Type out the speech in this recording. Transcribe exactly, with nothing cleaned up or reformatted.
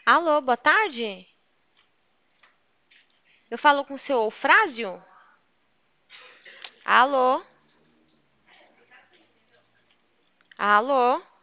Alô, boa tarde. Eu falo com o seu Eufrásio? Alô? Alô?